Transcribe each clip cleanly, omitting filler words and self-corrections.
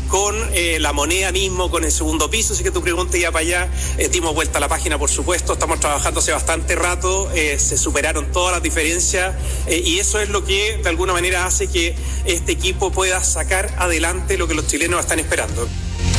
con la moneda mismo, con el segundo piso, así que tu pregunta iba para allá. Dimos vuelta a la página, por supuesto, estamos trabajando hace bastante rato, se superaron todas las diferencias y eso es lo que de alguna manera hace que este equipo pueda sacar adelante lo que los chilenos están esperando.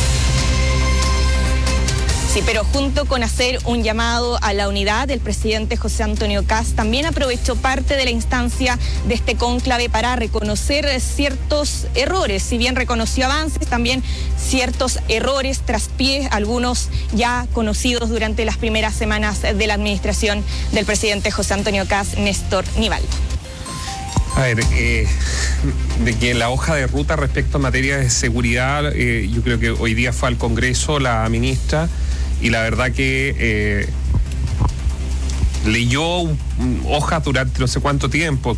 Sí, pero junto con hacer un llamado a la unidad, el presidente José Antonio Kast también aprovechó parte de la instancia de este cónclave para reconocer ciertos errores. Si bien reconoció avances, también ciertos errores, traspiés, algunos ya conocidos durante las primeras semanas de la administración del presidente José Antonio Kast, Néstor Nivaldo. A ver, de que la hoja de ruta respecto a materia de seguridad, yo creo que hoy día fue al Congreso la ministra y la verdad que leyó hojas durante no sé cuánto tiempo,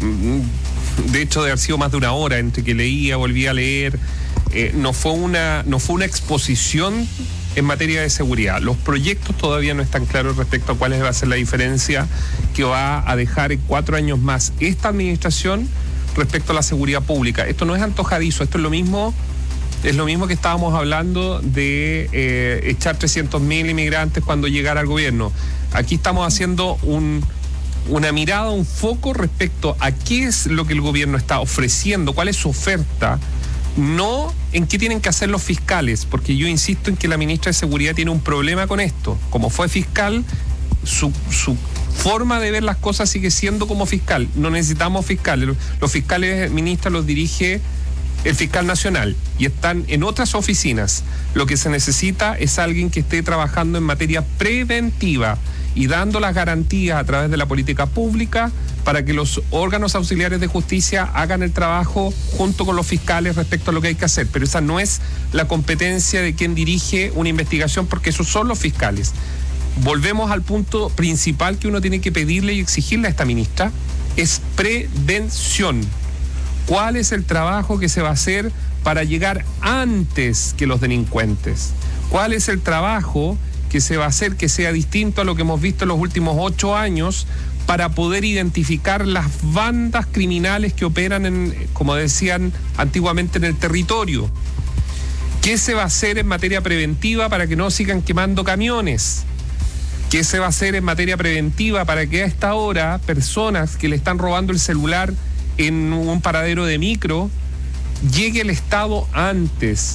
de hecho de haber sido más de una hora entre que leía, volvía a leer, no fue una exposición en materia de seguridad. Los proyectos todavía no están claros respecto a cuál va a ser la diferencia que va a dejar en 4 años más esta administración respecto a la seguridad pública. Esto no es antojadizo, esto es lo mismo que estábamos hablando de echar 300.000 inmigrantes cuando llegara al gobierno. Aquí estamos haciendo una mirada, un foco respecto a qué es lo que el gobierno está ofreciendo, cuál es su oferta, no en qué tienen que hacer los fiscales, porque yo insisto en que la ministra de Seguridad tiene un problema con esto. Como fue fiscal, su forma de ver las cosas sigue siendo como fiscal. No necesitamos fiscales. Los fiscales, ministra, los dirige el fiscal nacional y están en otras oficinas. Lo que se necesita es alguien que esté trabajando en materia preventiva y dando las garantías a través de la política pública para que los órganos auxiliares de justicia hagan el trabajo junto con los fiscales respecto a lo que hay que hacer. Pero esa no es la competencia de quien dirige una investigación, porque esos son los fiscales. Volvemos al punto principal que uno tiene que pedirle y exigirle a esta ministra, es prevención. ¿Cuál es el trabajo que se va a hacer para llegar antes que los delincuentes? ¿Cuál es el trabajo que se va a hacer que sea distinto a lo que hemos visto en los últimos 8 años para poder identificar las bandas criminales que operan, como decían antiguamente, en el territorio? ¿Qué se va a hacer en materia preventiva para que no sigan quemando camiones? ¿Qué se va a hacer en materia preventiva para que a esta hora personas que le están robando el celular en un paradero de micro llegue el Estado antes?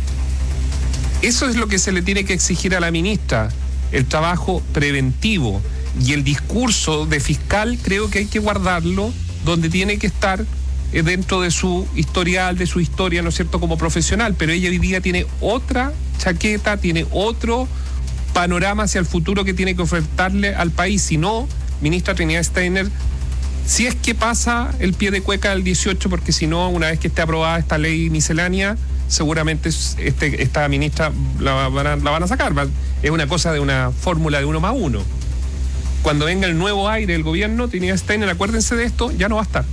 Eso es lo que se le tiene que exigir a la ministra, el trabajo preventivo. Y el discurso de fiscal creo que hay que guardarlo donde tiene que estar, dentro de su historial, de su historia, ¿no es cierto?, como profesional. Pero ella hoy día tiene otra chaqueta, tiene otro panorama hacia el futuro que tiene que ofertarle al país. Si no, ministra Trinidad Steiner, si es que pasa el pie de cueca del 18, porque si no, una vez que esté aprobada esta ley miscelánea, seguramente esta ministra la van a sacar. Es una cosa de una fórmula de 1+1. Cuando venga el nuevo aire del gobierno, Trinidad Steiner, acuérdense de esto, ya no va a estar.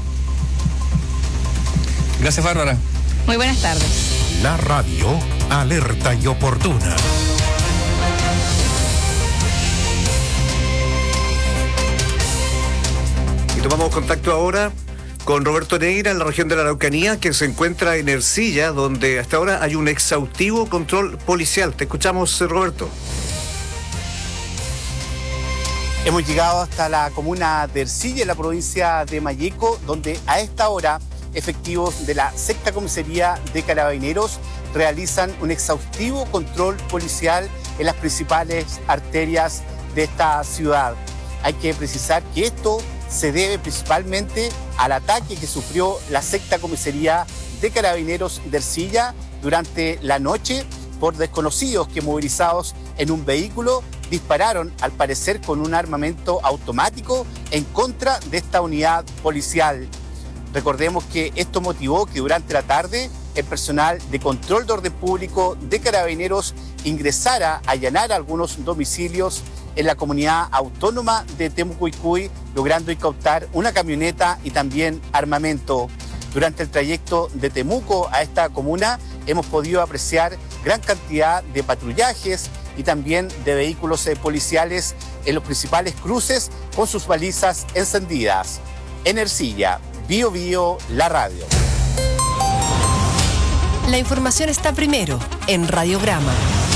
Gracias, Bárbara. Muy buenas tardes. La radio alerta y oportuna. Y tomamos contacto ahora con Roberto Neira, en la región de la Araucanía, que se encuentra en Ercilla, donde hasta ahora hay un exhaustivo control policial. Te escuchamos, Roberto. Hemos llegado hasta la comuna de Ercilla, en la provincia de Malleco, donde a esta hora efectivos de la 6ª Comisaría de Carabineros realizan un exhaustivo control policial en las principales arterias de esta ciudad. Hay que precisar que esto se debe principalmente al ataque que sufrió la 6ª Comisaría de Carabineros de Ercilla durante la noche por desconocidos que, movilizados en un vehículo, dispararon, al parecer con un armamento automático, en contra de esta unidad policial. Recordemos que esto motivó que durante la tarde el personal de control de orden público de Carabineros ingresara a allanar algunos domicilios en la comunidad autónoma de Temuco-Icuy, logrando incautar una camioneta y también armamento. Durante el trayecto de Temuco a esta comuna hemos podido apreciar gran cantidad de patrullajes y también de vehículos policiales en los principales cruces con sus balizas encendidas. En Ercilla, Bío Bío, la radio. La información está primero en Radiograma.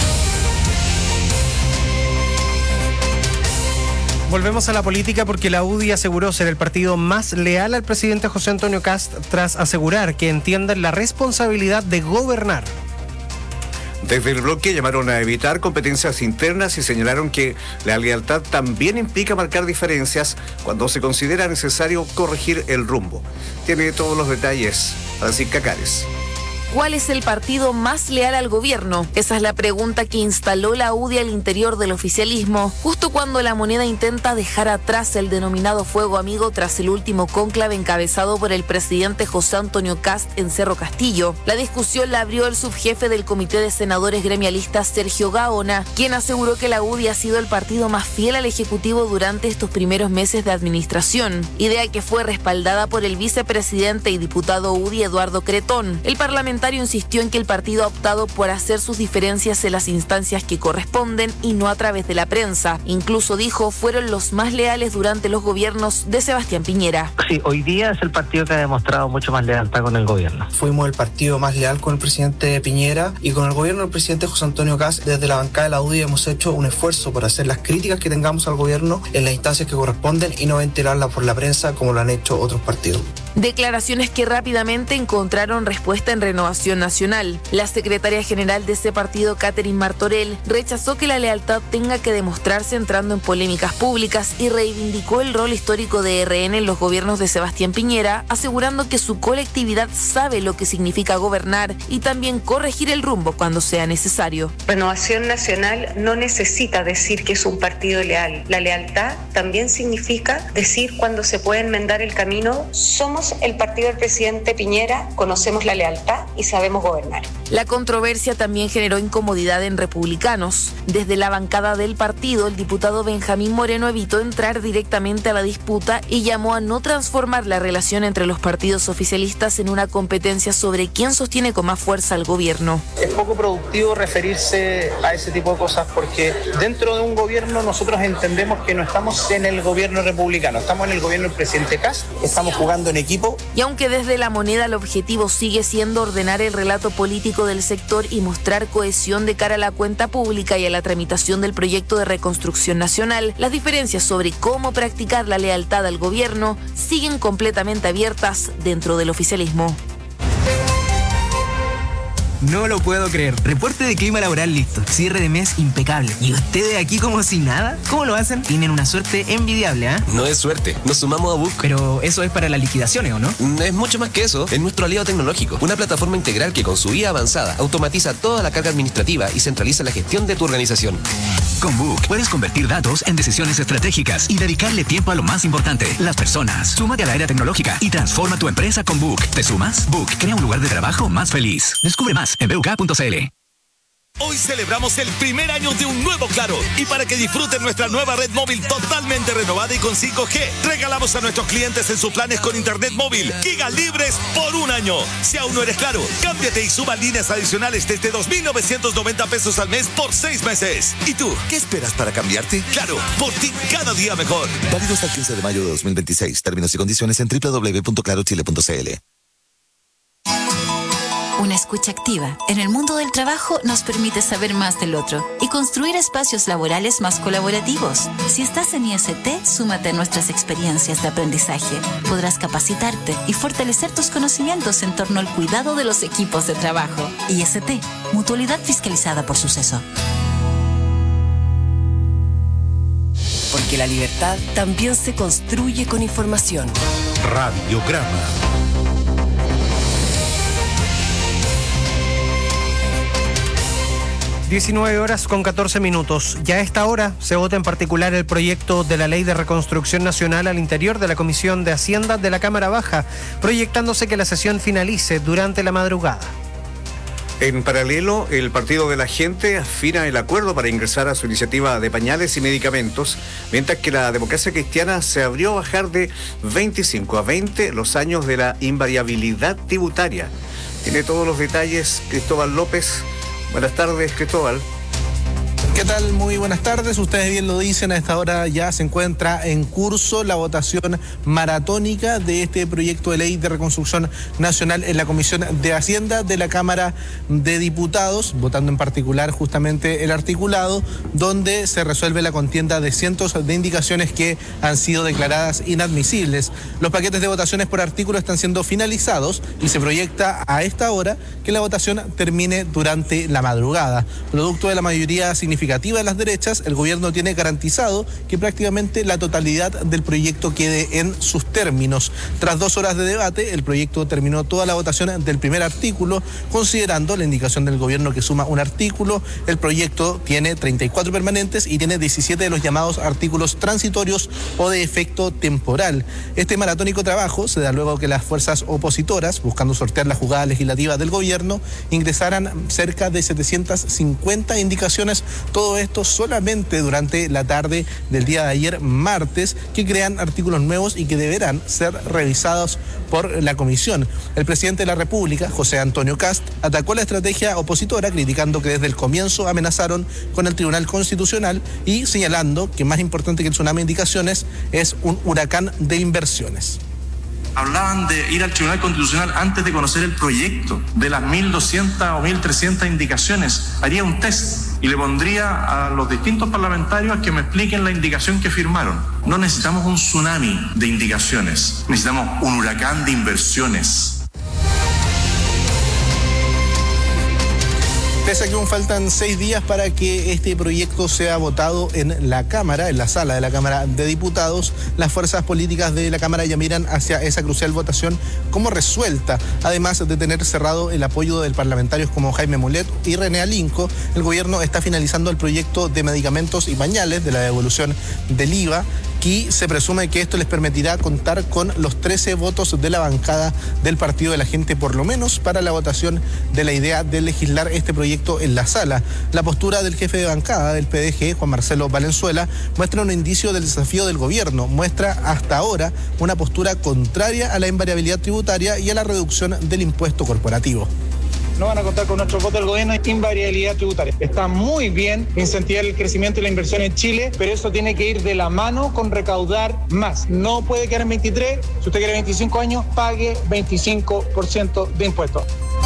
Volvemos a la política porque la UDI aseguró ser el partido más leal al presidente José Antonio Kast tras asegurar que entienden la responsabilidad de gobernar. Desde el bloque llamaron a evitar competencias internas y señalaron que la lealtad también implica marcar diferencias cuando se considera necesario corregir el rumbo. Tiene todos los detalles Francisca Cares. ¿Cuál es el partido más leal al gobierno? Esa es la pregunta que instaló la UDI al interior del oficialismo, justo cuando la moneda intenta dejar atrás el denominado fuego amigo tras el último cónclave encabezado por el presidente José Antonio Kast en Cerro Castillo. La discusión la abrió el subjefe del Comité de Senadores Gremialistas, Sergio Gaona, quien aseguró que la UDI ha sido el partido más fiel al Ejecutivo durante estos primeros meses de administración, idea que fue respaldada por el vicepresidente y diputado UDI Eduardo Cretón. El parlamentario insistió en que el partido ha optado por hacer sus diferencias en las instancias que corresponden y no a través de la prensa. Incluso dijo, fueron los más leales durante los gobiernos de Sebastián Piñera. Sí, hoy día es el partido que ha demostrado mucho más lealtad con el gobierno. Fuimos el partido más leal con el presidente Piñera y con el gobierno del presidente José Antonio Kast. Desde la bancada de la UDI hemos hecho un esfuerzo por hacer las críticas que tengamos al gobierno en las instancias que corresponden y no ventilarlas por la prensa como lo han hecho otros partidos. Declaraciones que rápidamente encontraron respuesta en Renovación Nacional. La secretaria general de ese partido, Catherine Martorell, rechazó que la lealtad tenga que demostrarse entrando en polémicas públicas y reivindicó el rol histórico de RN en los gobiernos de Sebastián Piñera, asegurando que su colectividad sabe lo que significa gobernar y también corregir el rumbo cuando sea necesario. Renovación Nacional no necesita decir que es un partido leal. La lealtad también significa decir cuando se puede enmendar el camino. Somos el partido del presidente Piñera, conocemos la lealtad y sabemos gobernar. La controversia también generó incomodidad en republicanos. Desde la bancada del partido, el diputado Benjamín Moreno evitó entrar directamente a la disputa y llamó a no transformar la relación entre los partidos oficialistas en una competencia sobre quién sostiene con más fuerza al gobierno. Es poco productivo referirse a ese tipo de cosas porque dentro de un gobierno nosotros entendemos que no estamos en el gobierno republicano, estamos en el gobierno del presidente Kast, estamos jugando en equipo. Y aunque desde la moneda el objetivo sigue siendo ordenar el relato político del sector y mostrar cohesión de cara a la cuenta pública y a la tramitación del proyecto de reconstrucción nacional, las diferencias sobre cómo practicar la lealtad al gobierno siguen completamente abiertas dentro del oficialismo. No lo puedo creer. Reporte de clima laboral listo. Cierre de mes impecable. ¿Y ustedes aquí como si nada? ¿Cómo lo hacen? Tienen una suerte envidiable, ¿ah? No es suerte. Nos sumamos a Book. Pero eso es para las liquidaciones, ¿o no? Es mucho más que eso. Es nuestro aliado tecnológico. Una plataforma integral que con su IA avanzada automatiza toda la carga administrativa y centraliza la gestión de tu organización. Con Book puedes convertir datos en decisiones estratégicas y dedicarle tiempo a lo más importante, las personas. Súmate a la era tecnológica y transforma tu empresa con Book. ¿Te sumas? Book crea un lugar de trabajo más feliz. Descubre más en buk.cl. Hoy celebramos el primer año de un nuevo Claro y para que disfruten nuestra nueva red móvil totalmente renovada y con 5G, regalamos a nuestros clientes en sus planes con internet móvil gigas libres por un año. Si aún no eres Claro, cámbiate y suma líneas adicionales desde 2.990 pesos al mes por 6 meses. ¿Y tú, qué esperas para cambiarte? Claro, por ti cada día mejor. Válido hasta el 15 de mayo de 2026. Términos y condiciones en www.clarochile.cl. Una escucha activa en el mundo del trabajo nos permite saber más del otro y construir espacios laborales más colaborativos. Si estás en IST, súmate a nuestras experiencias de aprendizaje. Podrás capacitarte y fortalecer tus conocimientos en torno al cuidado de los equipos de trabajo. IST, mutualidad fiscalizada por Suceso. Porque la libertad también se construye con información. Radiograma. 19:14. Ya a esta hora se vota en particular el proyecto de la Ley de Reconstrucción Nacional al interior de la Comisión de Hacienda de la Cámara Baja, proyectándose que la sesión finalice durante la madrugada. En paralelo, el Partido de la Gente afina el acuerdo para ingresar a su iniciativa de pañales y medicamentos, mientras que la Democracia Cristiana se abrió a bajar de 25 a 20 los años de la invariabilidad tributaria. Tiene todos los detalles Cristóbal López. Buenas tardes, Cristóbal. ¿Qué tal? Muy buenas tardes. Ustedes bien lo dicen, a esta hora ya se encuentra en curso la votación maratónica de este proyecto de ley de reconstrucción nacional en la Comisión de Hacienda de la Cámara de Diputados, votando en particular justamente el articulado, donde se resuelve la contienda de cientos de indicaciones que han sido declaradas inadmisibles. Los paquetes de votaciones por artículo están siendo finalizados y se proyecta a esta hora que la votación termine durante la madrugada. Producto de la mayoría significativa de las derechas, el gobierno tiene garantizado que prácticamente la totalidad del proyecto quede en sus términos. Tras 2 horas de debate, el proyecto terminó toda la votación del primer artículo, considerando la indicación del gobierno que suma un artículo. El proyecto tiene 34 permanentes y tiene 17 de los llamados artículos transitorios o de efecto temporal. Este maratónico trabajo se da luego que las fuerzas opositoras, buscando sortear la jugada legislativa del gobierno, ingresaran cerca de 750 indicaciones. Todo esto solamente durante la tarde del día de ayer, martes, que crean artículos nuevos y que deberán ser revisados por la comisión. El presidente de la República, José Antonio Kast, atacó la estrategia opositora, criticando que desde el comienzo amenazaron con el Tribunal Constitucional y señalando que más importante que el tsunami de indicaciones es un huracán de inversiones. Hablaban de ir al Tribunal Constitucional antes de conocer el proyecto. De las 1.200 o 1.300 indicaciones, haría un test y le pondría a los distintos parlamentarios que me expliquen la indicación que firmaron. No necesitamos un tsunami de indicaciones, necesitamos un huracán de inversiones. Pese a que aún faltan 6 días para que este proyecto sea votado en la Cámara, en la sala de la Cámara de Diputados, las fuerzas políticas de la Cámara ya miran hacia esa crucial votación como resuelta. Además de tener cerrado el apoyo de parlamentarios como Jaime Mulet y René Alinco, el gobierno está finalizando el proyecto de medicamentos y pañales de la devolución del IVA, y se presume que esto les permitirá contar con los 13 votos de la bancada del Partido de la Gente, por lo menos para la votación de la idea de legislar este proyecto en la sala. La postura del jefe de bancada del PDG, Juan Marcelo Valenzuela, muestra un indicio del desafío del gobierno, muestra hasta ahora una postura contraria a la invariabilidad tributaria y a la reducción del impuesto corporativo. No van a contar con nuestro voto del gobierno en invariabilidad tributaria. Está muy bien incentivar el crecimiento y la inversión en Chile, pero eso tiene que ir de la mano con recaudar más. No puede quedar en 23, si usted quiere 25 años, pague 25% de impuestos.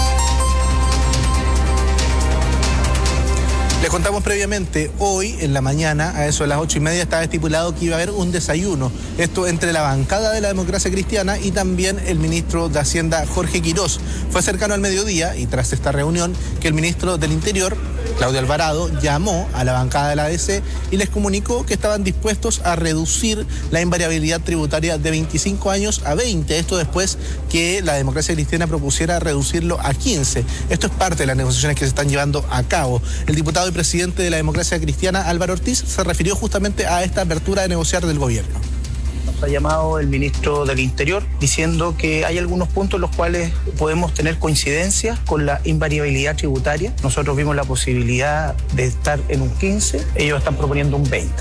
Les contamos previamente, hoy en la mañana, a eso de las 8:30, estaba estipulado que iba a haber un desayuno. Esto entre la bancada de la Democracia Cristiana y también el ministro de Hacienda, Jorge Quirós. Fue cercano al mediodía y tras esta reunión que el ministro del Interior, Claudio Alvarado, llamó a la bancada de la ADC y les comunicó que estaban dispuestos a reducir la invariabilidad tributaria de 25 años a 20. Esto después que la Democracia Cristiana propusiera reducirlo a 15. Esto es parte de las negociaciones que se están llevando a cabo. El diputado y presidente de la Democracia Cristiana, Álvaro Ortiz, se refirió justamente a esta apertura de negociar del gobierno. Nos ha llamado el ministro del Interior diciendo que hay algunos puntos en los cuales podemos tener coincidencias con la invariabilidad tributaria. Nosotros vimos la posibilidad de estar en un 15, ellos están proponiendo un 20.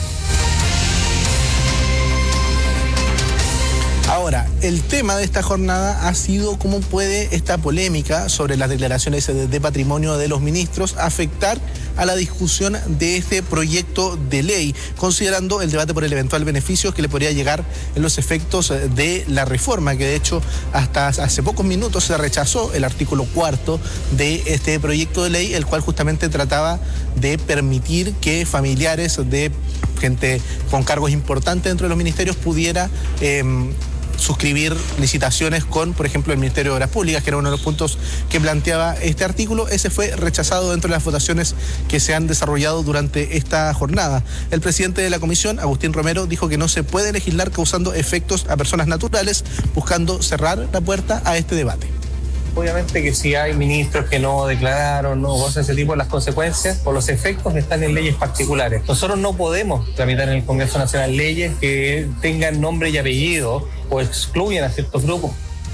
Ahora, el tema de esta jornada ha sido cómo puede esta polémica sobre las declaraciones de patrimonio de los ministros afectar a la discusión de este proyecto de ley, considerando el debate por el eventual beneficio que le podría llegar en los efectos de la reforma, que de hecho hasta hace pocos minutos se rechazó el artículo 4 de este proyecto de ley, el cual justamente trataba de permitir que familiares de gente con cargos importantes dentro de los ministerios pudiera suscribir licitaciones con, por ejemplo, el Ministerio de Obras Públicas, que era uno de los puntos que planteaba este artículo. Ese fue rechazado dentro de las votaciones que se han desarrollado durante esta jornada. El presidente de la comisión, Agustín Romero, dijo que no se puede legislar causando efectos a personas naturales, buscando cerrar la puerta a este debate. Obviamente que si hay ministros que no declararon, no cosas de ese tipo, las consecuencias o los efectos están en leyes particulares. Nosotros no podemos tramitar en el Congreso Nacional leyes que tengan nombre y apellido o excluyan a ciertos grupos.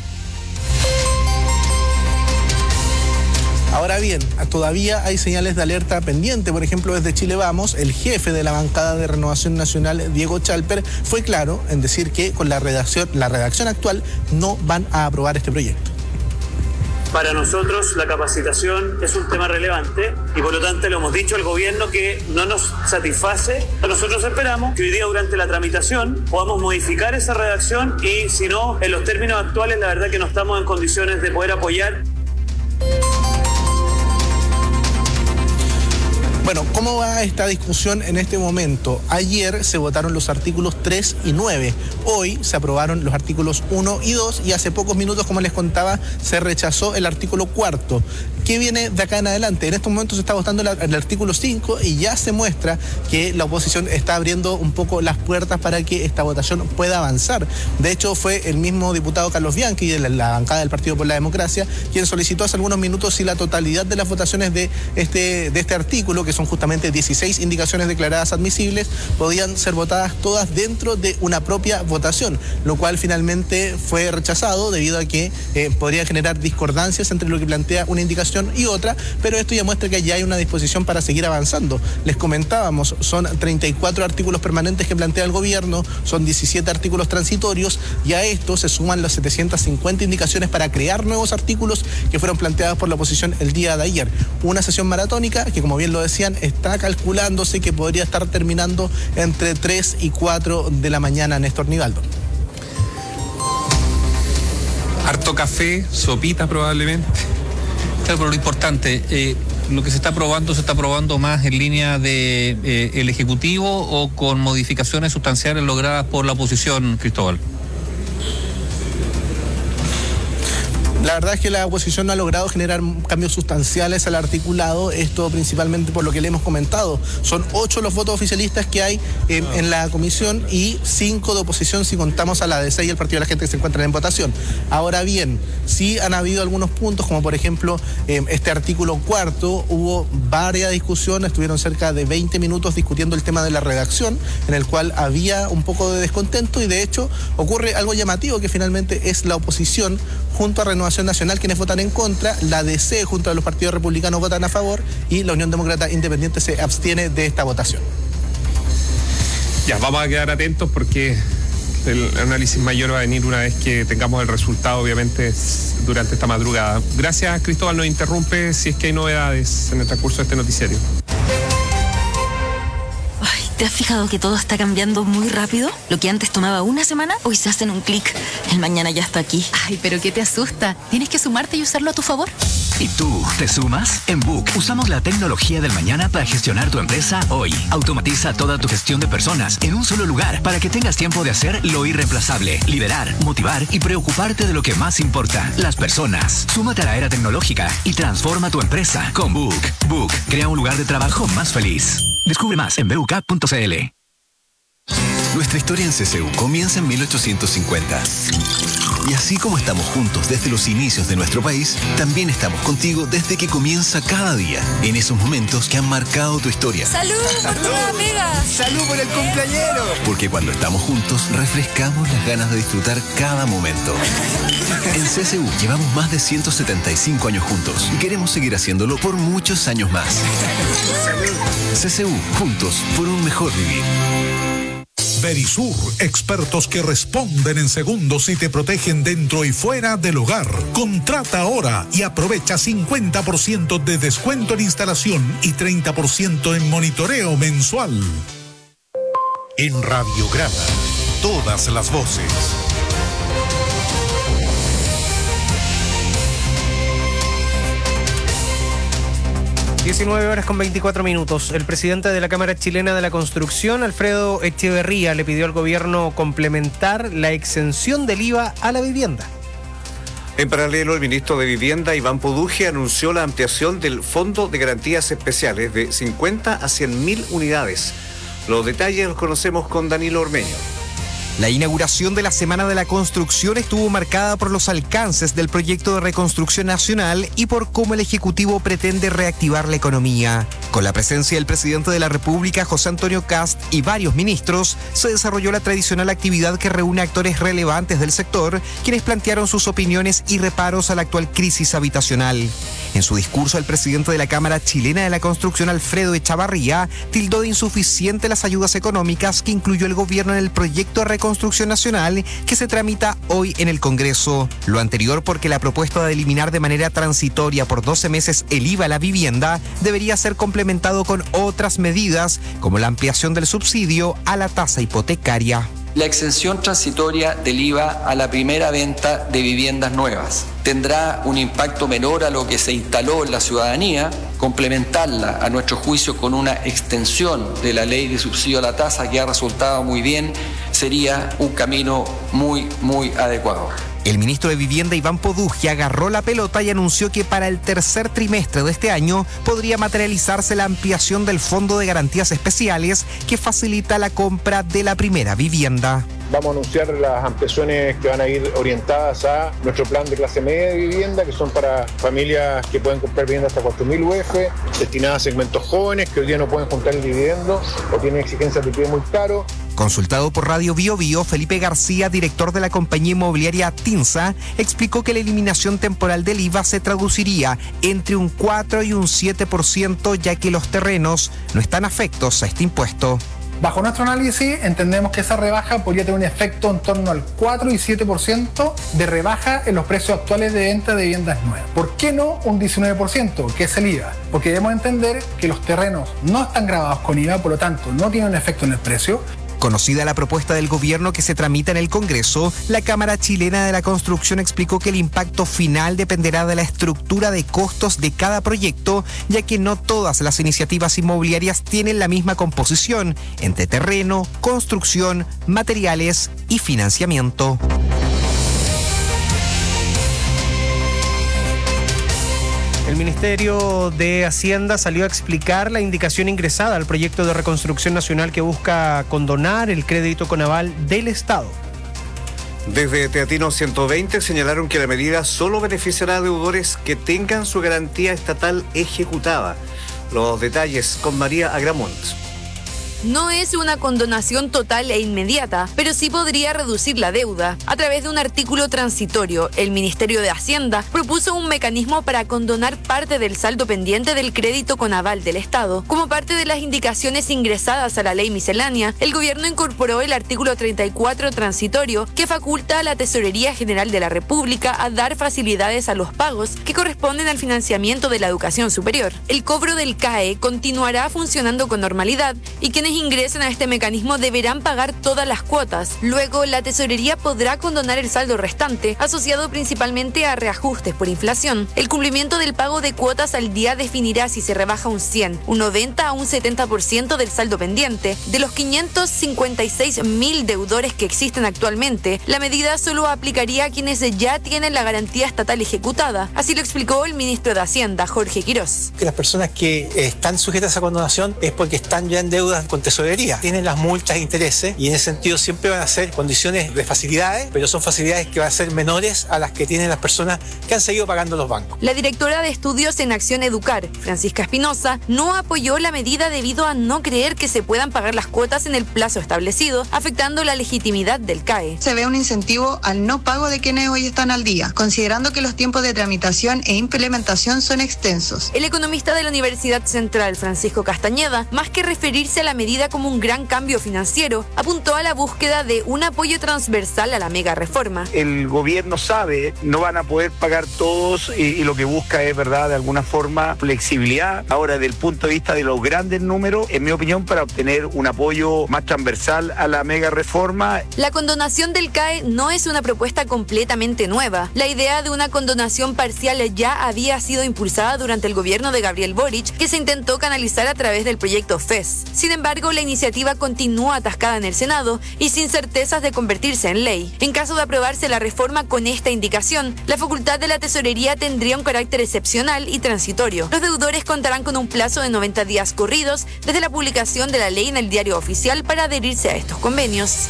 Ahora bien, todavía hay señales de alerta pendiente. Por ejemplo, desde Chile Vamos, el jefe de la bancada de Renovación Nacional, Diego Chalper, fue claro en decir que con la redacción actual no van a aprobar este proyecto. Para nosotros la capacitación es un tema relevante y por lo tanto le hemos dicho al gobierno que no nos satisface. Nosotros esperamos que hoy día durante la tramitación podamos modificar esa redacción y si no, en los términos actuales la verdad que no estamos en condiciones de poder apoyar. Bueno, ¿cómo va esta discusión en este momento? Ayer se votaron los artículos 3 y 9. Hoy se aprobaron los artículos 1 y 2 y hace pocos minutos, como les contaba, se rechazó el artículo 4. ¿Qué viene de acá en adelante? En estos momentos se está votando el artículo 5 y ya se muestra que la oposición está abriendo un poco las puertas para que esta votación pueda avanzar. De hecho, fue el mismo diputado Carlos Bianchi de la bancada del Partido por la Democracia quien solicitó hace algunos minutos si la totalidad de las votaciones de este artículo, que son justamente 16 indicaciones declaradas admisibles, podían ser votadas todas dentro de una propia votación, lo cual finalmente fue rechazado debido a que podría generar discordancias entre lo que plantea una indicación y otra, pero esto ya muestra que ya hay una disposición para seguir avanzando. Les comentábamos, son 34 artículos permanentes que plantea el gobierno, son 17 artículos transitorios y a esto se suman las 750 indicaciones para crear nuevos artículos que fueron planteados por la oposición el día de ayer. Una sesión maratónica que, como bien lo decían, está calculándose que podría estar terminando entre 3 y 4 de la mañana, Néstor Nivaldo. Harto café, sopita probablemente. Claro, pero lo importante, lo que se está aprobando más en línea de el Ejecutivo o con modificaciones sustanciales logradas por la oposición, Cristóbal. La verdad es que la oposición no ha logrado generar cambios sustanciales al articulado, esto principalmente por lo que le hemos comentado. Son 8 los votos oficialistas que hay en la comisión y 5 de oposición si contamos a la DC y el Partido de la Gente que se encuentran en votación. Ahora bien, sí han habido algunos puntos, como por ejemplo este artículo 4, hubo varias discusiones, estuvieron cerca de 20 minutos discutiendo el tema de la redacción, en el cual había un poco de descontento y de hecho ocurre algo llamativo que finalmente es la oposición junto a Renovación Nacional quienes votan en contra, la DC junto a los partidos republicanos votan a favor y la Unión Demócrata Independiente se abstiene de esta votación. Ya, vamos a quedar atentos porque el análisis mayor va a venir una vez que tengamos el resultado, obviamente, durante esta madrugada. Gracias, Cristóbal, nos interrumpe si es que hay novedades en el transcurso de este noticiario. ¿Te has fijado que todo está cambiando muy rápido? Lo que antes tomaba una semana, hoy se hace en un clic. El mañana ya está aquí. Ay, pero ¿qué te asusta? Tienes que sumarte y usarlo a tu favor. ¿Y tú, te sumas? En Book usamos la tecnología del mañana para gestionar tu empresa hoy. Automatiza toda tu gestión de personas en un solo lugar para que tengas tiempo de hacer lo irreemplazable, liderar, motivar y preocuparte de lo que más importa, las personas. Súmate a la era tecnológica y transforma tu empresa con Book. Book crea un lugar de trabajo más feliz. Descubre más en buk.cl. Nuestra historia en CCU comienza en 1850. Y así como estamos juntos desde los inicios de nuestro país, también estamos contigo desde que comienza cada día, en esos momentos que han marcado tu historia. ¡Salud por tu amiga! ¡Salud por el cumpleañero! Porque cuando estamos juntos, refrescamos las ganas de disfrutar cada momento. En CCU llevamos más de 175 años juntos y queremos seguir haciéndolo por muchos años más. CCU, juntos por un mejor vivir. Verisur, expertos que responden en segundos y te protegen dentro y fuera del hogar. Contrata ahora y aprovecha 50% de descuento en instalación y 30% en monitoreo mensual. En Radiograma, todas las voces. 19 horas con 24 minutos. El presidente de la Cámara Chilena de la Construcción, Alfredo Echeverría, le pidió al gobierno complementar la exención del IVA a la vivienda. En paralelo, el ministro de Vivienda, Iván Poduje, anunció la ampliación del Fondo de Garantías Especiales de 50 a 100.000 unidades. Los detalles los conocemos con Danilo Ormeño. La inauguración de la Semana de la Construcción estuvo marcada por los alcances del proyecto de reconstrucción nacional y por cómo el Ejecutivo pretende reactivar la economía. Con la presencia del presidente de la República, José Antonio Kast, y varios ministros, se desarrolló la tradicional actividad que reúne actores relevantes del sector, quienes plantearon sus opiniones y reparos a la actual crisis habitacional. En su discurso, el presidente de la Cámara Chilena de la Construcción, Alfredo Echavarría, tildó de insuficiente las ayudas económicas que incluyó el gobierno en el proyecto de reconstrucción nacional que se tramita hoy en el Congreso. Lo anterior porque la propuesta de eliminar de manera transitoria por 12 meses el IVA a la vivienda debería ser complementado con otras medidas como la ampliación del subsidio a la tasa hipotecaria. La exención transitoria del IVA a la primera venta de viviendas nuevas tendrá un impacto menor a lo que se instaló en la ciudadanía. Complementarla, a nuestro juicio, con una extensión de la ley de subsidio a la tasa que ha resultado muy bien, sería un camino muy adecuado. El ministro de Vivienda, Iván Podujie, agarró la pelota y anunció que para el tercer trimestre de este año podría materializarse la ampliación del Fondo de Garantías Especiales que facilita la compra de la primera vivienda. Vamos a anunciar las ampliaciones que van a ir orientadas a nuestro plan de clase media de vivienda, que son para familias que pueden comprar vivienda hasta 4.000 UF, destinadas a segmentos jóvenes que hoy día no pueden juntar el dividendo o tienen exigencias de liquidez muy caro. Consultado por Radio Bio Bio, Felipe García, director de la compañía inmobiliaria Tinsa, explicó que la eliminación temporal del IVA se traduciría entre un 4 y un 7%, ya que los terrenos no están afectos a este impuesto. Bajo nuestro análisis, entendemos que esa rebaja podría tener un efecto en torno al 4 y 7% de rebaja en los precios actuales de venta de viviendas nuevas. ¿Por qué no un 19%, que es el IVA? Porque debemos entender que los terrenos no están grabados con IVA, por lo tanto no tienen un efecto en el precio. Conocida la propuesta del gobierno que se tramita en el Congreso, la Cámara Chilena de la Construcción explicó que el impacto final dependerá de la estructura de costos de cada proyecto, ya que no todas las iniciativas inmobiliarias tienen la misma composición entre terreno, construcción, materiales y financiamiento. El Ministerio de Hacienda salió a explicar la indicación ingresada al proyecto de reconstrucción nacional que busca condonar el crédito con aval del Estado. Desde Teatino 120 señalaron que la medida solo beneficiará a deudores que tengan su garantía estatal ejecutada. Los detalles con María Agramont. No es una condonación total e inmediata, pero sí podría reducir la deuda. A través de un artículo transitorio, el Ministerio de Hacienda propuso un mecanismo para condonar parte del saldo pendiente del crédito con aval del Estado. Como parte de las indicaciones ingresadas a la ley miscelánea, el gobierno incorporó el artículo 34 transitorio que faculta a la Tesorería General de la República a dar facilidades a los pagos que corresponden al financiamiento de la educación superior. El cobro del CAE continuará funcionando con normalidad y quienes ingresen a este mecanismo deberán pagar todas las cuotas. Luego, la tesorería podrá condonar el saldo restante, asociado principalmente a reajustes por inflación. El cumplimiento del pago de cuotas al día definirá si se rebaja un 100, un 90 o un 70% del saldo pendiente. De los 556.000 deudores que existen actualmente, la medida solo aplicaría a quienes ya tienen la garantía estatal ejecutada. Así lo explicó el ministro de Hacienda, Jorge Quirós. Que las personas que están sujetas a condonación es porque están ya en deudas con tesorería. Tienen las multas e intereses y en ese sentido siempre van a ser condiciones de facilidades, pero son facilidades que van a ser menores a las que tienen las personas que han seguido pagando los bancos. La directora de Estudios en Acción Educar, Francisca Espinosa, no apoyó la medida debido a no creer que se puedan pagar las cuotas en el plazo establecido, afectando la legitimidad del CAE. Se ve un incentivo al no pago de quienes hoy están al día, considerando que los tiempos de tramitación e implementación son extensos. El economista de la Universidad Central, Francisco Castañeda, más que referirse a la medida como un gran cambio financiero, apuntó a la búsqueda de un apoyo transversal a la mega reforma. El gobierno sabe, no van a poder pagar todos y lo que busca es, verdad, de alguna forma, flexibilidad. Ahora, desde el punto de vista de los grandes números, en mi opinión, para obtener un apoyo más transversal a la mega reforma. La condonación del CAE no es una propuesta completamente nueva. La idea de una condonación parcial ya había sido impulsada durante el gobierno de Gabriel Boric, que se intentó canalizar a través del proyecto FES. Sin embargo, la iniciativa continúa atascada en el Senado y sin certezas de convertirse en ley. En caso de aprobarse la reforma con esta indicación, la facultad de la tesorería tendría un carácter excepcional y transitorio. Los deudores contarán con un plazo de 90 días corridos desde la publicación de la ley en el Diario Oficial para adherirse a estos convenios.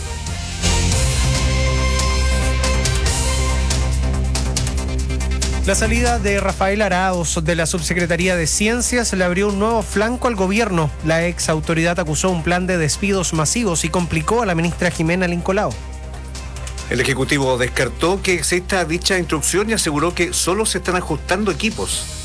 La salida de Rafael Arauz de la Subsecretaría de Ciencias le abrió un nuevo flanco al gobierno. La ex autoridad acusó un plan de despidos masivos y complicó a la ministra Jimena Lincolao. El Ejecutivo descartó que exista dicha instrucción y aseguró que solo se están ajustando equipos.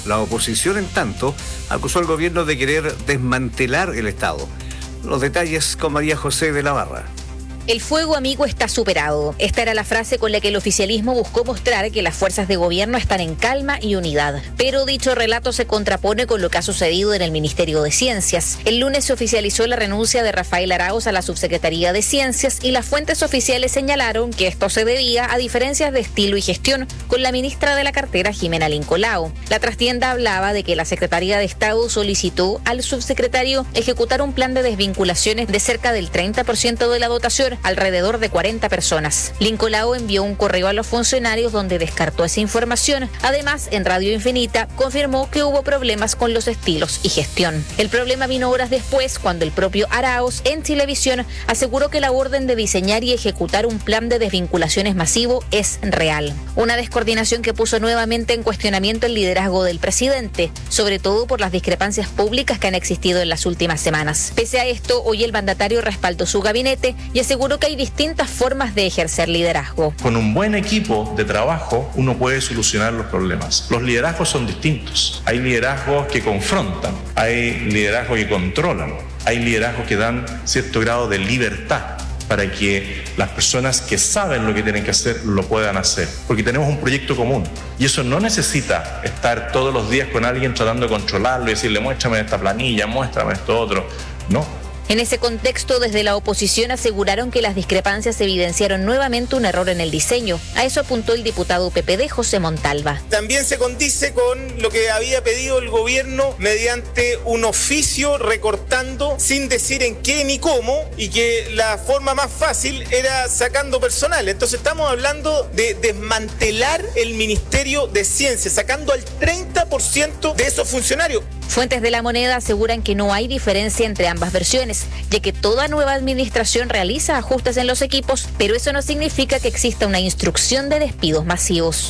La oposición, en tanto, acusó al gobierno de querer desmantelar el Estado. Los detalles con María José de la Barra. El fuego amigo está superado. Esta era la frase con la que el oficialismo buscó mostrar que las fuerzas de gobierno están en calma y unidad. Pero dicho relato se contrapone con lo que ha sucedido en el Ministerio de Ciencias. El lunes se oficializó la renuncia de Rafael Arauz a la Subsecretaría de Ciencias y las fuentes oficiales señalaron que esto se debía a diferencias de estilo y gestión con la ministra de la cartera, Jimena Lincolao. La trastienda hablaba de que la Secretaría de Estado solicitó al subsecretario ejecutar un plan de desvinculaciones de cerca del 30% de la dotación, alrededor de 40 personas. Lincolao envió un correo a los funcionarios donde descartó esa información. Además, en Radio Infinita confirmó que hubo problemas con los estilos y gestión. El problema vino horas después, cuando el propio Arauz en televisión aseguró que la orden de diseñar y ejecutar un plan de desvinculaciones masivo es real. Una descoordinación que puso nuevamente en cuestionamiento el liderazgo del presidente, sobre todo por las discrepancias públicas que han existido en las últimas semanas. Pese a esto, hoy el mandatario respaldó su gabinete y aseguró que hay distintas formas de ejercer liderazgo. Con un buen equipo de trabajo uno puede solucionar los problemas. Los liderazgos son distintos. Hay liderazgos que confrontan, hay liderazgos que controlan, hay liderazgos que dan cierto grado de libertad para que las personas que saben lo que tienen que hacer lo puedan hacer, porque tenemos un proyecto común y eso no necesita estar todos los días con alguien tratando de controlarlo y decirle muéstrame esta planilla, muéstrame esto otro. No. En ese contexto, desde la oposición aseguraron que las discrepancias evidenciaron nuevamente un error en el diseño. A eso apuntó el diputado PPD, José Montalva. También se condice con lo que había pedido el gobierno mediante un oficio recortando sin decir en qué ni cómo, y que la forma más fácil era sacando personal. Entonces estamos hablando de desmantelar el Ministerio de Ciencia, sacando al 30% de esos funcionarios. Fuentes de La Moneda aseguran que no hay diferencia entre ambas versiones, ya que toda nueva administración realiza ajustes en los equipos, pero eso no significa que exista una instrucción de despidos masivos.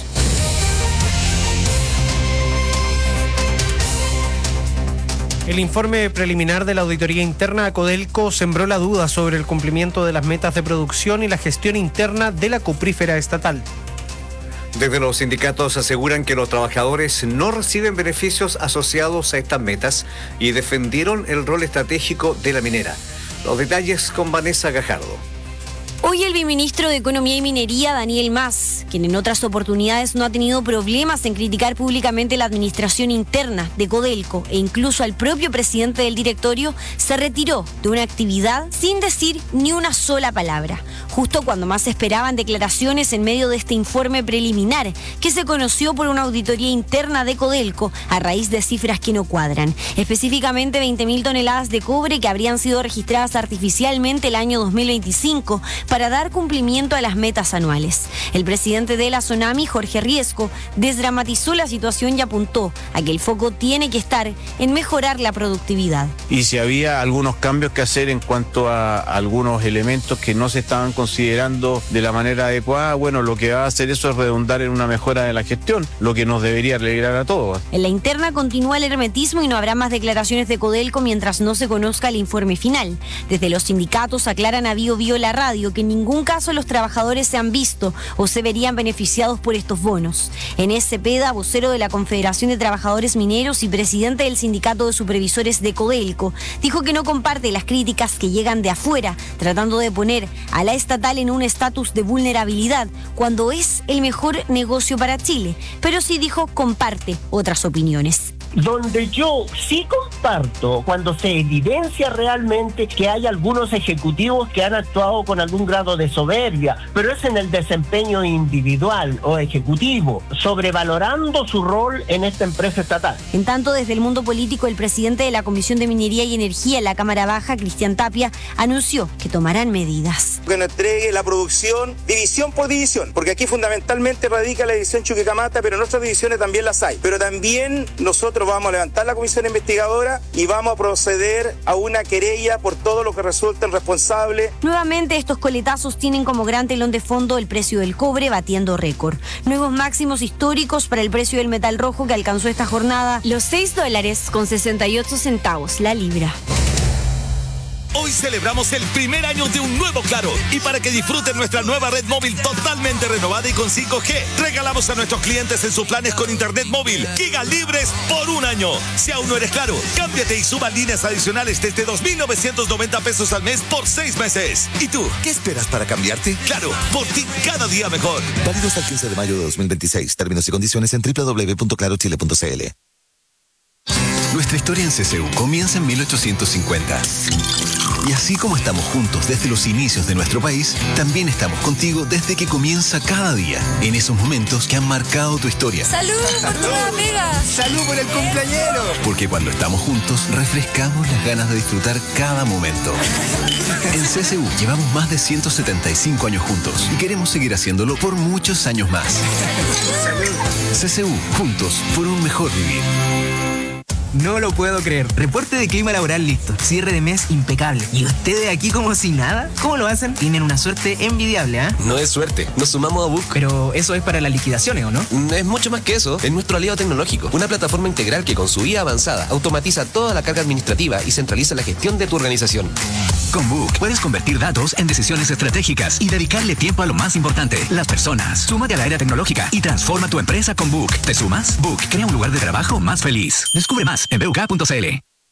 El informe preliminar de la auditoría interna a Codelco sembró la duda sobre el cumplimiento de las metas de producción y la gestión interna de la cuprífera estatal. Desde los sindicatos aseguran que los trabajadores no reciben beneficios asociados a estas metas y defendieron el rol estratégico de la minera. Los detalles con Vanessa Gajardo. Hoy el viceministro de Economía y Minería, Daniel Mas, quien en otras oportunidades no ha tenido problemas en criticar públicamente la administración interna de Codelco e incluso al propio presidente del directorio, se retiró de una actividad sin decir ni una sola palabra, justo cuando más esperaban declaraciones en medio de este informe preliminar que se conoció por una auditoría interna de Codelco a raíz de cifras que no cuadran, específicamente 20.000 toneladas de cobre que habrían sido registradas artificialmente el año 2025 para dar cumplimiento a las metas anuales. El presidente de la Sonami, Jorge Riesco, desdramatizó la situación y apuntó a que el foco tiene que estar en mejorar la productividad. Y si había algunos cambios que hacer en cuanto a algunos elementos que no se estaban considerando de la manera adecuada, bueno, lo que va a hacer eso es redundar en una mejora de la gestión, lo que nos debería alegrar a todos. En la interna continúa el hermetismo y no habrá más declaraciones de Codelco mientras no se conozca el informe final. Desde los sindicatos aclaran a Bio Bio La Radio que en ningún caso los trabajadores se han visto o se verían beneficiados por estos bonos. En Cepeda, vocero de la Confederación de Trabajadores Mineros y presidente del Sindicato de Supervisores de Codelco, dijo que no comparte las críticas que llegan de afuera, tratando de poner a la estatal en un estatus de vulnerabilidad cuando es el mejor negocio para Chile, pero sí dijo comparte otras opiniones. Donde yo sí comparto cuando se evidencia realmente que hay algunos ejecutivos que han actuado con algún grado de soberbia, pero es en el desempeño individual o ejecutivo, sobrevalorando su rol en esta empresa estatal. En tanto, desde el mundo político, el presidente de la Comisión de Minería y Energía en la Cámara Baja, Cristian Tapia, anunció que tomarán medidas. Que nos entregue la producción división por división, porque aquí fundamentalmente radica la división Chuquicamata, pero en otras divisiones también las hay. Pero también nosotros vamos a levantar la comisión investigadora y vamos a proceder a una querella por todo lo que resulten responsables. Nuevamente, estos coletazos tienen como gran telón de fondo el precio del cobre batiendo récord. Nuevos máximos históricos para el precio del metal rojo que alcanzó esta jornada los $6.68 la libra. Hoy celebramos el primer año de un nuevo Claro. Y para que disfruten nuestra nueva red móvil totalmente renovada y con 5G, regalamos a nuestros clientes en sus planes con internet móvil gigas libres por un año. Si aún no eres Claro, cámbiate y suba líneas adicionales desde 2.990 pesos al mes por 6 meses. ¿Y tú, qué esperas para cambiarte? Claro, por ti cada día mejor. Válido hasta el 15 de mayo de 2026. Términos y condiciones en www.clarochile.cl. Nuestra historia en CCU comienza en 1850. Y así como estamos juntos desde los inicios de nuestro país, también estamos contigo desde que comienza cada día, en esos momentos que han marcado tu historia. ¡Salud por tu nueva pega! ¡Salud por el cumpleañero! Porque cuando estamos juntos, refrescamos las ganas de disfrutar cada momento. En CCU llevamos más de 175 años juntos y queremos seguir haciéndolo por muchos años más. CCU, juntos por un mejor vivir. No lo puedo creer. Reporte de clima laboral listo. Cierre de mes impecable. ¿Y ustedes aquí como si nada? ¿Cómo lo hacen? Tienen una suerte envidiable, ¿eh? No es suerte. Nos sumamos a Book. Pero eso es para las liquidaciones, ¿o no? Es mucho más que eso. Es nuestro aliado tecnológico. Una plataforma integral que con su IA avanzada automatiza toda la carga administrativa y centraliza la gestión de tu organización. Con Book puedes convertir datos en decisiones estratégicas y dedicarle tiempo a lo más importante, las personas. Súmate a la era tecnológica y transforma tu empresa con Book. ¿Te sumas? Book crea un lugar de trabajo más feliz. Descubre más en buk.cl.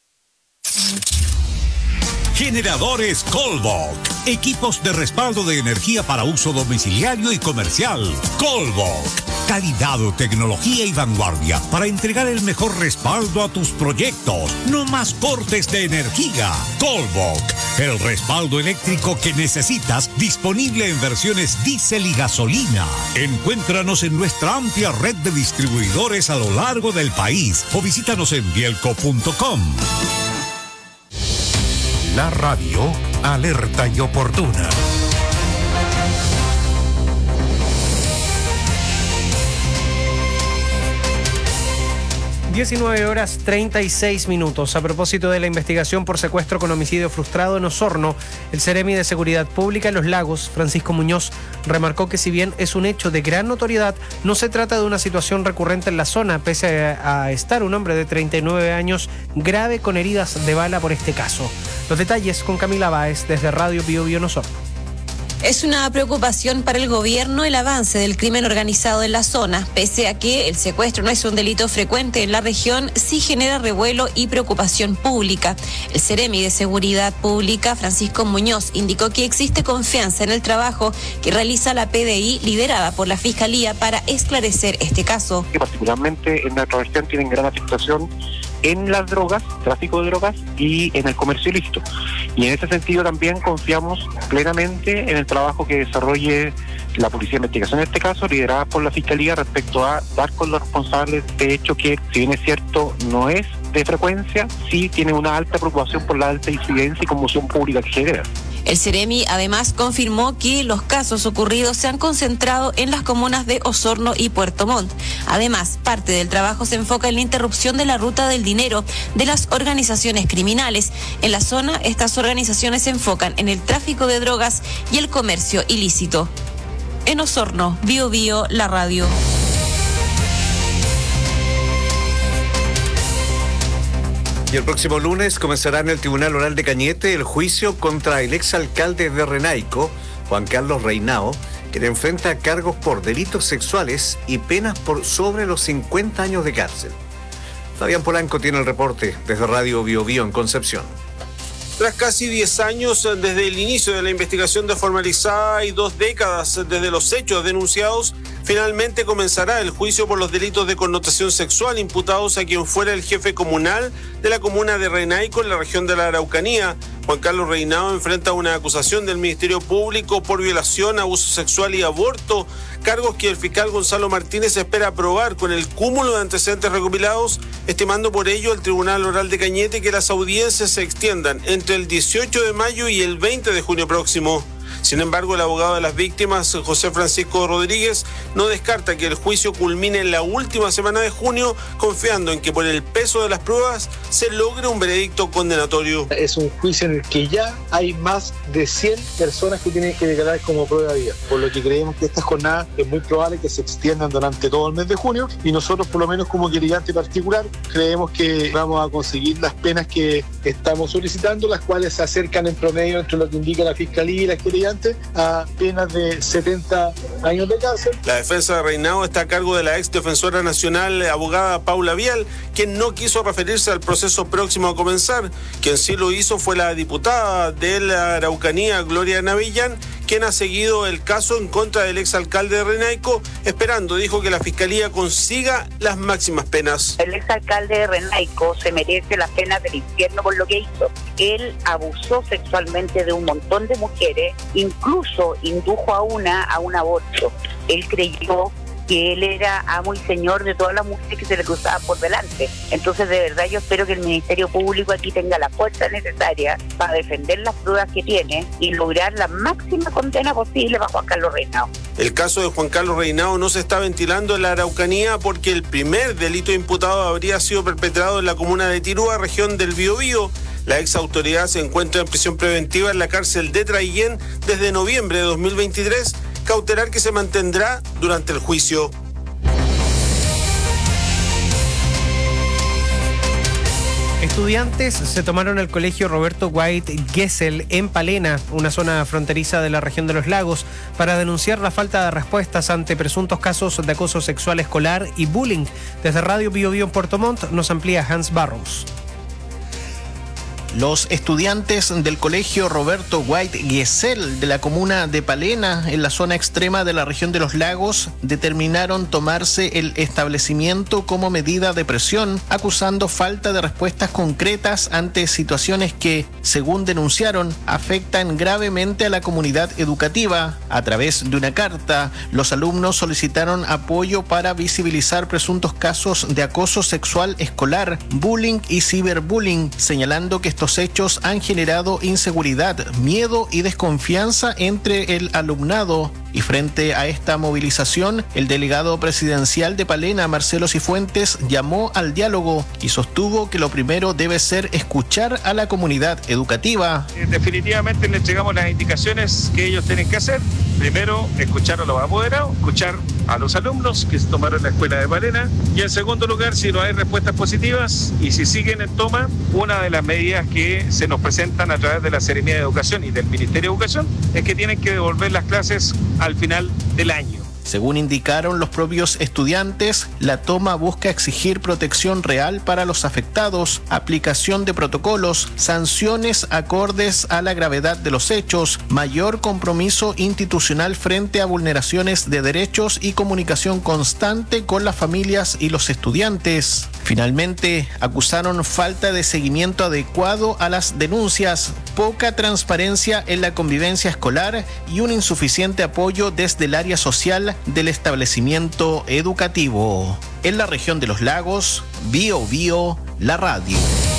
Generadores Colbok. Equipos de respaldo de energía para uso domiciliario y comercial. Colbok. Calidad, tecnología y vanguardia para entregar el mejor respaldo a tus proyectos. No más cortes de energía. Colbok. El respaldo eléctrico que necesitas, disponible en versiones diésel y gasolina. Encuéntranos en nuestra amplia red de distribuidores a lo largo del país o visítanos en bielco.com. La radio alerta y oportuna. 19:36. A propósito de la investigación por secuestro con homicidio frustrado en Osorno, el Seremi de Seguridad Pública en Los Lagos, Francisco Muñoz, remarcó que si bien es un hecho de gran notoriedad, no se trata de una situación recurrente en la zona, pese a estar un hombre de 39 años grave con heridas de bala por este caso. Los detalles con Camila Báez desde Radio Bio Bio en Osorno. Es una preocupación para el gobierno el avance del crimen organizado en la zona. Pese a que el secuestro no es un delito frecuente en la región, sí genera revuelo y preocupación pública. El Seremi de Seguridad Pública, Francisco Muñoz, indicó que existe confianza en el trabajo que realiza la PDI liderada por la Fiscalía para esclarecer este caso. Que particularmente en nuestra región tienen gran afectación en las drogas, tráfico de drogas y en el comercio ilícito. Y en ese sentido también confiamos plenamente en el trabajo que desarrolle la Policía de Investigación, en este caso, liderada por la Fiscalía, respecto a dar con los responsables de hecho que, si bien es cierto, no es de frecuencia, sí tiene una alta preocupación por la alta incidencia y conmoción pública que genera. El Seremi además confirmó que los casos ocurridos se han concentrado en las comunas de Osorno y Puerto Montt. Además, parte del trabajo se enfoca en la interrupción de la ruta del dinero de las organizaciones criminales. En la zona, estas organizaciones se enfocan en el tráfico de drogas y el comercio ilícito. En Osorno, Bio Bio, la radio. Y el próximo lunes comenzará en el Tribunal Oral de Cañete el juicio contra el exalcalde de Renaico, Juan Carlos Reinao, quien enfrenta cargos por delitos sexuales y penas por sobre los 50 años de cárcel. Fabián Polanco tiene el reporte desde Radio Bio Bio en Concepción. Tras casi 10 años desde el inicio de la investigación desformalizada y 2 décadas desde los hechos denunciados, finalmente comenzará el juicio por los delitos de connotación sexual imputados a quien fuera el jefe comunal de la comuna de Renaico en la región de la Araucanía. Juan Carlos Reinao enfrenta una acusación del Ministerio Público por violación, abuso sexual y aborto, cargos que el fiscal Gonzalo Martínez espera aprobar con el cúmulo de antecedentes recopilados, estimando por ello el Tribunal Oral de Cañete que las audiencias se extiendan entre el 18 de mayo y el 20 de junio próximo. Sin embargo, el abogado de las víctimas, José Francisco Rodríguez, no descarta que el juicio culmine en la última semana de junio, confiando en que por el peso de las pruebas se logre un veredicto condenatorio. Es un juicio en el que ya hay más de 100 personas que tienen que declarar como prueba viva, por lo que creemos que estas jornadas es muy probable que se extiendan durante todo el mes de junio, y nosotros, por lo menos como querellante particular, creemos que vamos a conseguir las penas que estamos solicitando, las cuales se acercan en promedio, entre lo que indica la Fiscalía y las querellantes, a penas de 70 años de cárcel. La defensa de Reinao está a cargo de la ex defensora nacional, abogada Paula Vial, quien no quiso referirse al proceso próximo a comenzar. Quien sí lo hizo fue la diputada de la Araucanía, Gloria Navillán, quien ha seguido el caso en contra del exalcalde de Renaico, esperando, dijo, que la Fiscalía consiga las máximas penas. El exalcalde de Renaico se merece las penas del infierno por lo que hizo. Él abusó sexualmente de un montón de mujeres, incluso indujo a una a un aborto. Él creyó que él era amo y señor de todas las mujeres que se le cruzaban por delante. Entonces, de verdad, yo espero que el Ministerio Público aquí tenga la fuerza necesaria para defender las pruebas que tiene y lograr la máxima condena posible para Juan Carlos Reinao. El caso de Juan Carlos Reinao no se está ventilando en la Araucanía porque el primer delito imputado habría sido perpetrado en la comuna de Tirúa, región del Biobío. La ex autoridad se encuentra en prisión preventiva en la cárcel de Traillén desde noviembre de 2023, cautelar que se mantendrá durante el juicio. Estudiantes se tomaron el colegio Roberto White Gesell en Palena, una zona fronteriza de la región de los lagos, para denunciar la falta de respuestas ante presuntos casos de acoso sexual escolar y bullying. Desde Radio Bio Bio en Puerto Montt nos amplía Hans Barrows. Los estudiantes del colegio Roberto White Gesell de la comuna de Palena, en la zona extrema de la región de los lagos, determinaron tomarse el establecimiento como medida de presión, acusando falta de respuestas concretas ante situaciones que, según denunciaron, afectan gravemente a la comunidad educativa. A través de una carta, los alumnos solicitaron apoyo para visibilizar presuntos casos de acoso sexual escolar, bullying y ciberbullying, señalando que estos hechos han generado inseguridad, miedo y desconfianza entre el alumnado. Y frente a esta movilización, el delegado presidencial de Palena, Marcelo Cifuentes, llamó al diálogo y sostuvo que lo primero debe ser escuchar a la comunidad educativa. Definitivamente les entregamos las indicaciones que ellos tienen que hacer. Primero, escuchar a los apoderados, escuchar a los alumnos que se tomaron la escuela de Palena, y en segundo lugar, si no hay respuestas positivas y si siguen en toma, una de las medidas que se nos presentan a través de la Seremía de Educación y del Ministerio de Educación es que tienen que devolver las clases al final del año. Según indicaron los propios estudiantes, la toma busca exigir protección real para los afectados, aplicación de protocolos, sanciones acordes a la gravedad de los hechos, mayor compromiso institucional frente a vulneraciones de derechos y comunicación constante con las familias y los estudiantes. Finalmente, acusaron falta de seguimiento adecuado a las denuncias, poca transparencia en la convivencia escolar y un insuficiente apoyo desde el área social del establecimiento educativo. En la región de los lagos, Bio Bio, la radio.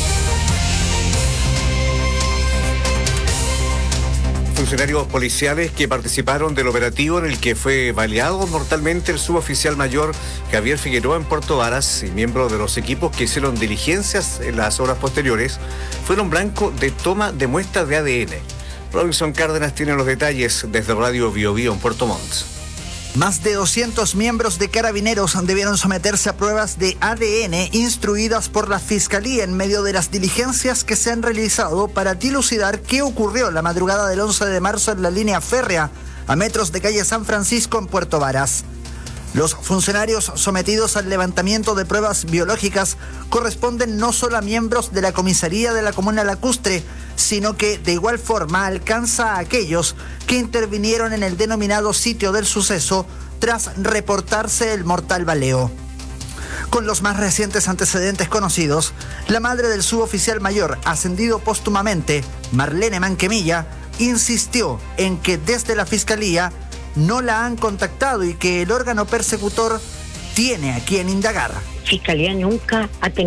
Funcionarios policiales que participaron del operativo en el que fue baleado mortalmente el suboficial mayor Javier Figueroa en Puerto Varas y miembros de los equipos que hicieron diligencias en las horas posteriores fueron blanco de toma de muestras de ADN. Robinson Cárdenas tiene los detalles desde Radio Bio Bio en Puerto Montt. Más de 200 miembros de Carabineros debieron someterse a pruebas de ADN instruidas por la Fiscalía en medio de las diligencias que se han realizado para dilucidar qué ocurrió la madrugada del 11 de marzo en la línea férrea a metros de calle San Francisco en Puerto Varas. Los funcionarios sometidos al levantamiento de pruebas biológicas corresponden no solo a miembros de la comisaría de la comuna lacustre, sino que de igual forma alcanza a aquellos que intervinieron en el denominado sitio del suceso tras reportarse el mortal baleo. Con los más recientes antecedentes conocidos, la madre del suboficial mayor ascendido póstumamente, Marlene Manquemilla, insistió en que desde la Fiscalía no la han contactado y que el órgano persecutor tiene a quien indagar. Fiscalía nunca ha tenido